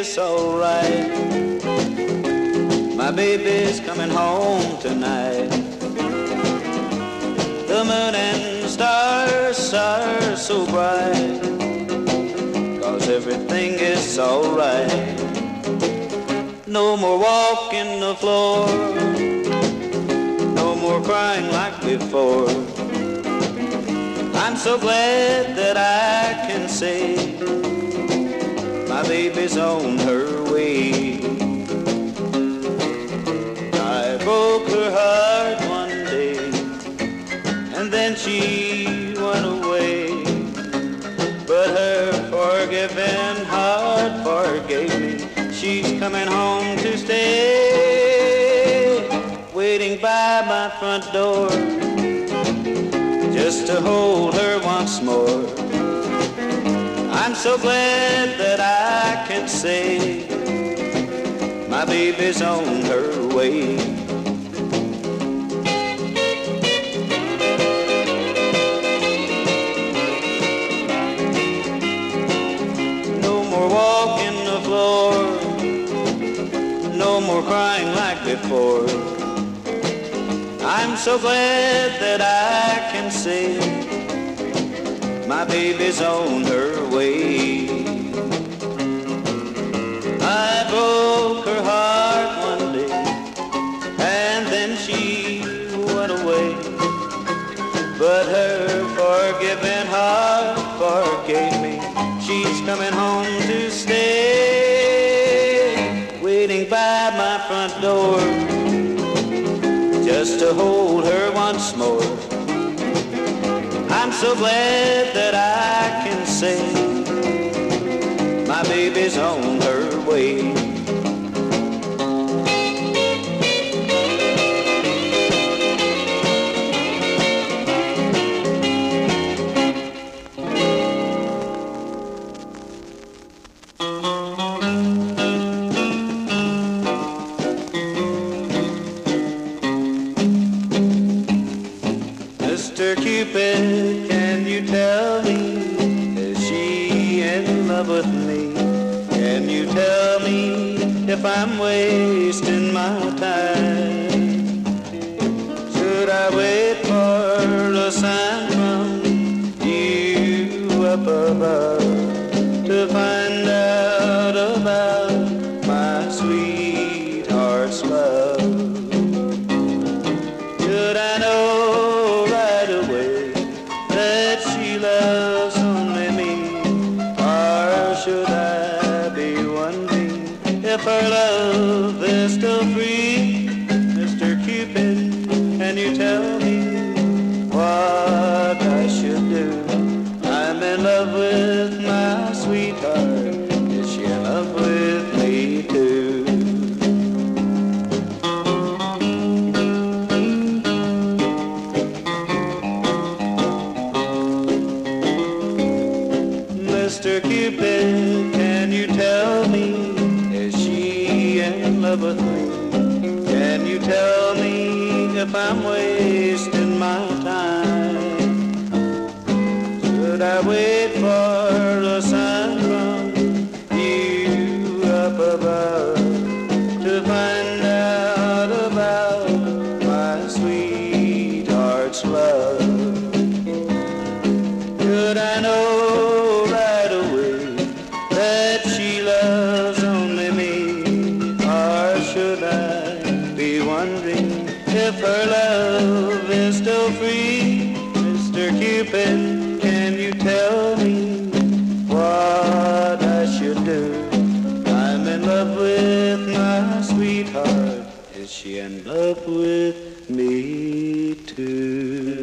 it's alright. My baby's coming home tonight. The moon and stars are so bright, 'cause everything is alright. No more walking the floor, no more crying like before. I'm so glad that I can say my baby's on her way. I broke her heart one day, and then she went away. But her forgiving heart forgave me. She's coming home to stay, waiting by my front door, just to hold her once more. I'm so glad that I can say my baby's on her way. No more walking the floor, no more crying like before. I'm so glad that I can say my baby's on her way. I broke her heart one day, and then she went away. But her forgiving heart forgave me. She's coming home to stay, waiting by my front door, just to hold her once more. I'm so glad that I can say my baby's on her way. Mr. Cupid, can you tell me, is she in love with me? Can you tell me if I'm wasting my time? Should I wait for a sign from you up above to find out about my sweetheart's love? Should I know that she loves only me, or should I be wondering if her love is still free? Mr. Cupid, can you tell me what I should do? I'm in love with my sweetheart. Is she in love with me too? Mr. Cupid, can you tell me, is she in love with me? Can you tell me if I'm wasting my time? Should I wait for a sign from you up above to find out about my sweetheart's love? Should I know that she loves only me, or should I be wondering if her love is still free? Mr. Cupid, can you tell me what I should do? I'm in love with my sweetheart. Is she in love with me too?